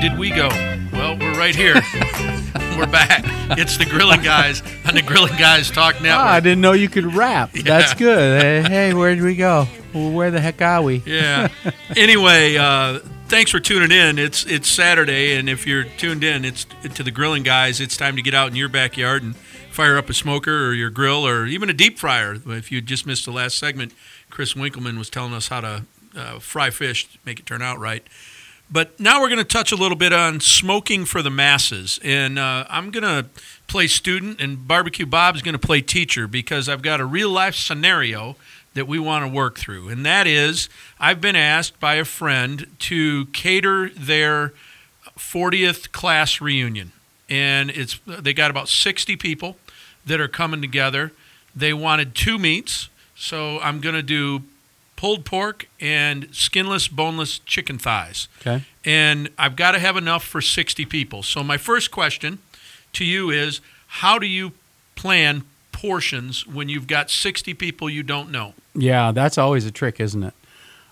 did we go? Well, we're right here. We're back. It's the Grilling Guys on the Grilling Guys Talk Network. I didn't know you could rap. Yeah. That's good. Hey, where did we go? Where the heck are we? Yeah. Anyway, thanks for tuning in. It's Saturday, and if you're tuned in, it's to the Grilling Guys. It's time to get out in your backyard and fire up a smoker or your grill or even a deep fryer. If you just missed the last segment, Chris Winkleman was telling us how to fry fish to make it turn out right. But now we're going to touch a little bit on smoking for the masses. And I'm going to play student, and Barbecue Bob's going to play teacher, because I've got a real-life scenario that we want to work through. And that is, I've been asked by a friend to cater their 40th class reunion. And they got about 60 people that are coming together. They wanted 2 meats, so I'm going to do pulled pork and skinless, boneless chicken thighs. Okay. And I've got to have enough for 60 people. So my first question to you is, how do you plan portions when you've got 60 people you don't know? Yeah, that's always a trick, isn't it?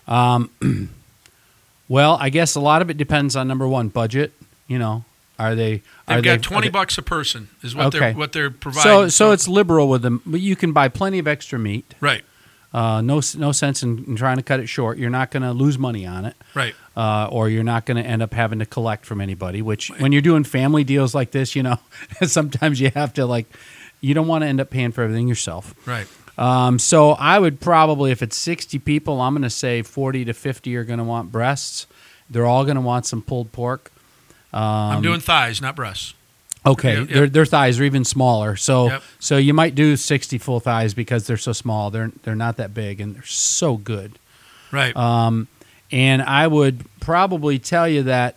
Well, I guess a lot of it depends on, number one, budget. You know, they've got $20 a person is what they're providing. So it's liberal with them. You can buy plenty of extra meat. Right. No sense in trying to cut it short. You're not going to lose money on it. Right. Or you're not going to end up having to collect from anybody, which when you're doing family deals like this, you know, sometimes you have to, you don't want to end up paying for everything yourself. Right. So I would probably, if it's 60 people, I'm going to say 40 to 50 are going to want breasts. They're all going to want some pulled pork. I'm doing thighs, not breasts. Okay, Yep. Their thighs are even smaller, so Yep. so you might do 60 full thighs because they're so small. They're not that big, and they're so good. Right. And I would probably tell you that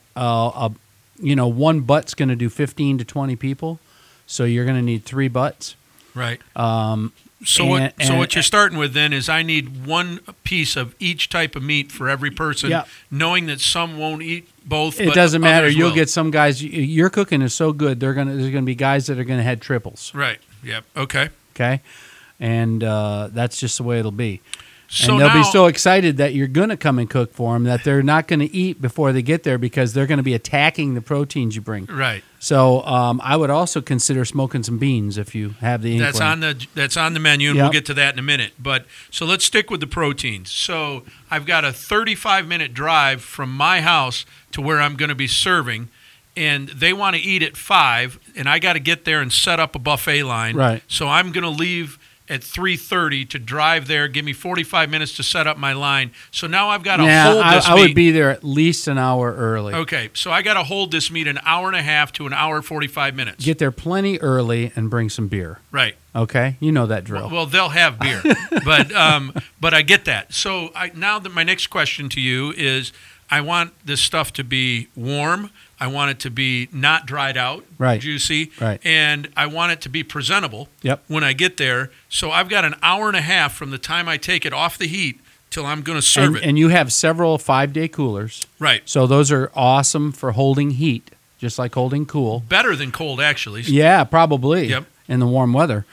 one butt's going to do 15 to 20 people, so you're going to need 3 butts. Right. So what you're starting with then is I need 1 piece of each type of meat for every person, Yep. knowing that some won't eat both. It but doesn't matter. others You'll will. get some guys. Your cooking is so good. There's going to be guys that are going to have triples. Right. Yep. Okay. Okay, and that's just the way it'll be. So and they'll be now- so excited that you're going to come and cook for them that they're not going to eat before they get there because they're going to be attacking the proteins you bring. Right. So I would also consider smoking some beans if you have the inkling. That's on the menu, and Yep. we'll get to that in a minute. But so let's stick with the proteins. So I've got a 35-minute drive from my house to where I'm going to be serving, and they want to eat at 5, and I got to get there and set up a buffet line. Right. So I'm going to leave at 3:30 to drive there, give me 45 minutes to set up my line. So now I've got to hold this I meat. would be there at least an hour early. Okay, so I got to hold this meat an hour and a half to an hour 45 minutes. Get there plenty early and bring some beer. Right. Okay, you know that drill. Well, they'll have beer, but I get that. So now that my next question to you is, I want this stuff to be warm. I want it to be not dried out, Right. juicy, Right. and I want it to be presentable Yep. when I get there. So I've got an hour and a half from the time I take it off the heat till I'm going to serve it. And you have several 5-day coolers. Right. So those are awesome for holding heat, just like holding cool. Better than cold, actually. Yeah, probably. Yep. In the warm weather.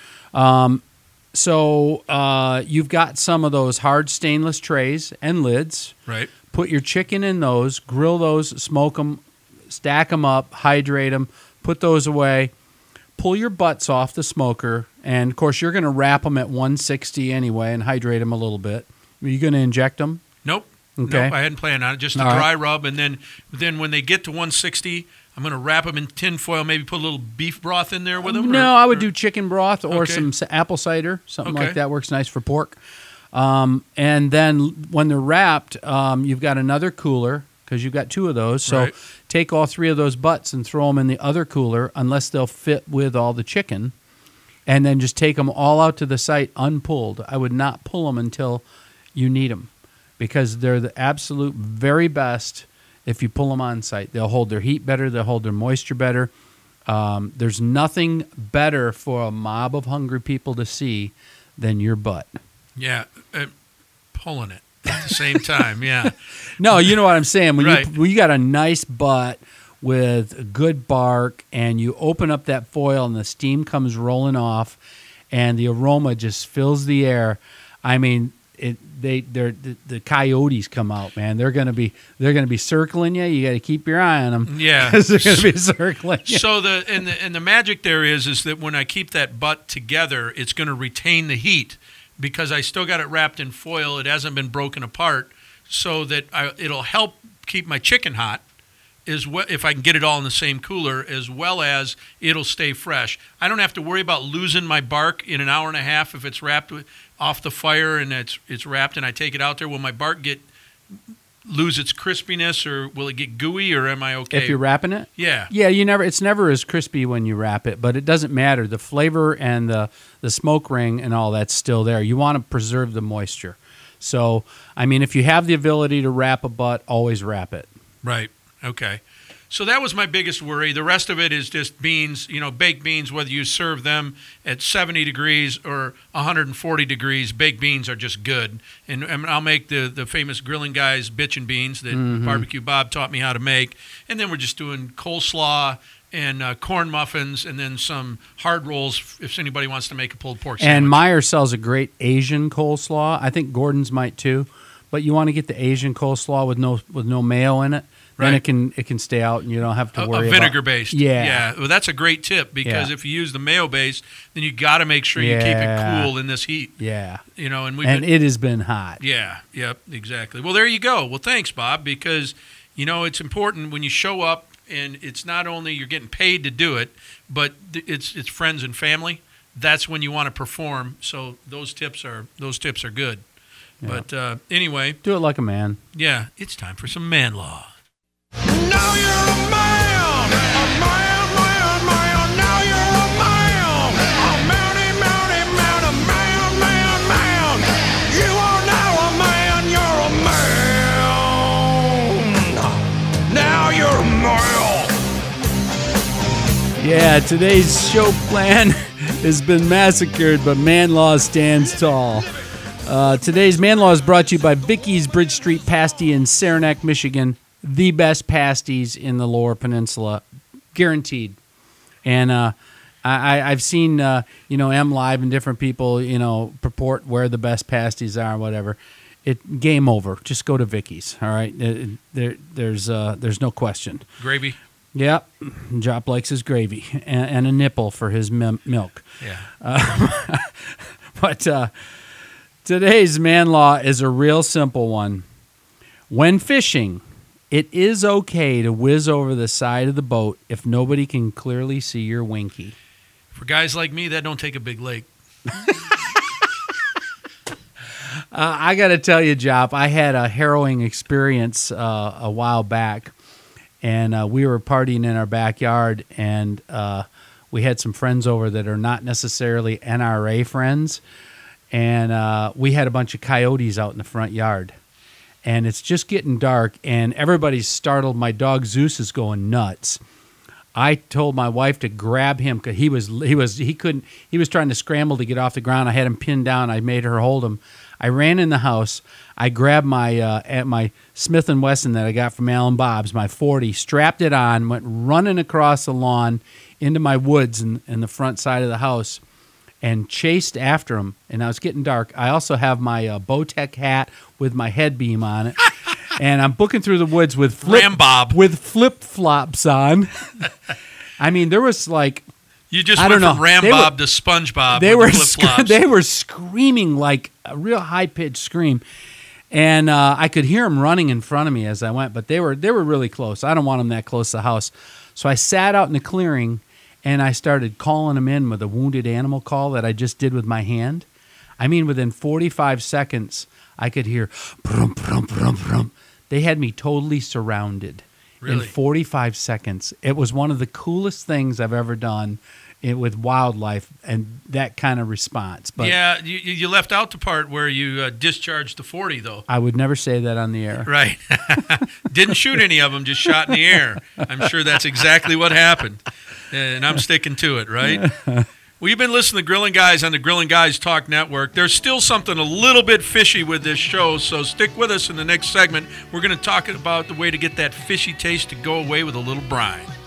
So you've got some of those hard stainless trays and lids. Right. Put your chicken in those, grill those, smoke them, stack them up, hydrate them, put those away. Pull your butts off the smoker, and of course you're going to wrap them at 160 anyway and hydrate them a little bit. Are you going to inject them? Nope. Okay. Nope, I hadn't planned on it. Just a All right. dry rub, and then when they get to 160, I'm going to wrap them in tin foil, maybe put a little beef broth in there with them. No, I would do chicken broth or Okay. some apple cider, something Okay. like that works nice for pork. And then when they're wrapped, you've got another cooler because you've got 2 of those. So Right. take all 3 of those butts and throw them in the other cooler unless they'll fit with all the chicken. And then just take them all out to the site unpulled. I would not pull them until you need them because they're the absolute very best if you pull them on site. They'll hold their heat better. They'll hold their moisture better. There's nothing better for a mob of hungry people to see than your butt. Yeah, pulling it at the same time. Yeah. No, you know what I'm saying. When Right. you got a nice butt with good bark and you open up that foil and the steam comes rolling off and the aroma just fills the air. I mean, the coyotes come out, man. They're gonna be circling you. You got to keep your eye on them. Yeah, because they're gonna be circling you. So the magic there is that when I keep that butt together, it's going to retain the heat because I still got it wrapped in foil. It hasn't been broken apart, so that it'll help keep my chicken hot. If I can get it all in the same cooler, as well as it'll stay fresh. I don't have to worry about losing my bark in an hour and a half if it's wrapped off the fire and it's wrapped and I take it out there. Will my bark lose its crispiness, or will it get gooey, or am I okay? If you're wrapping it? Yeah. Yeah, it's never as crispy when you wrap it, but it doesn't matter. The flavor and the smoke ring and all that's still there. You want to preserve the moisture. So, I mean, if you have the ability to wrap a butt, always wrap it. Right. Okay. So that was my biggest worry. The rest of it is just beans, baked beans, whether you serve them at 70 degrees or 140 degrees, baked beans are just good. And I'll make the famous Grilling Guys bitchin' beans that Barbecue Bob taught me how to make. And then we're just doing coleslaw and corn muffins and then some hard rolls if anybody wants to make a pulled pork sandwich. And Meijer sells a great Asian coleslaw. I think Gordon's might too. But you want to get the Asian coleslaw with no mayo in it. Right. Then it can stay out, and you don't have to worry about vinegar based. Yeah. Well, that's a great tip because if you use the mayo based, then you got to make sure you keep it cool in this heat. Yeah. And it has been hot. Yeah. Yep. Exactly. Well, there you go. Well, thanks, Bob, because it's important when you show up, and it's not only you're getting paid to do it, but it's friends and family. That's when you want to perform. So those tips are good. Yeah. But anyway, do it like a man. Yeah. It's time for some man law. Now you're a man, man. Now you're a man, man. You are now a man, you're a man. Now you're a man. Yeah, today's show plan has been massacred, but Man Law stands tall. Today's Man Law is brought to you by Vicky's Bridge Street Pasty in Saranac, Michigan. The best pasties in the Lower Peninsula, guaranteed. And I've seen M Live and different people purport where the best pasties are, whatever. Game over. Just go to Vicky's. All right, there's no question. Gravy. Yep, Jop likes his gravy and a nipple for his milk. Yeah. But today's Man Law is a real simple one. When fishing, it is okay to whiz over the side of the boat if nobody can clearly see your winky. For guys like me, that don't take a big lake. I got to tell you, Jop, I had a harrowing experience a while back, and we were partying in our backyard, and we had some friends over that are not necessarily NRA friends, and we had a bunch of coyotes out in the front yard. And it's just getting dark, and everybody's startled. My dog Zeus is going nuts. I told my wife to grab him because he was trying to scramble to get off the ground. I had him pinned down. I made her hold him. I ran in the house. I grabbed my Smith & Wesson that I got from Alan Bob's, my 40, strapped it on, went running across the lawn into my woods in the front side of the house, and chased after him. And now it's getting dark. I also have my Bowtech hat with my head beam on it. And I'm booking through the woods with flip-flops on. I mean, there was like... You just went from Rambob to SpongeBob with flip-flops. They were screaming like a real high-pitched scream. And I could hear them running in front of me as I went, but they were really close. I don't want them that close to the house. So I sat out in the clearing, and I started calling them in with a wounded animal call that I just did with my hand. I mean, within 45 seconds, I could hear brum, brum, brum, brum. They had me totally surrounded in 45 seconds. It was one of the coolest things I've ever done with wildlife and that kind of response. But yeah, you left out the part where you discharged the 40, though. I would never say that on the air. Right. Didn't shoot any of them, just shot in the air. I'm sure that's exactly what happened. And I'm sticking to it, right? Well, you've been listening to Grilling Guys on the Grilling Guys Talk Network. There's still something a little bit fishy with this show, so stick with us in the next segment. We're going to talk about the way to get that fishy taste to go away with a little brine.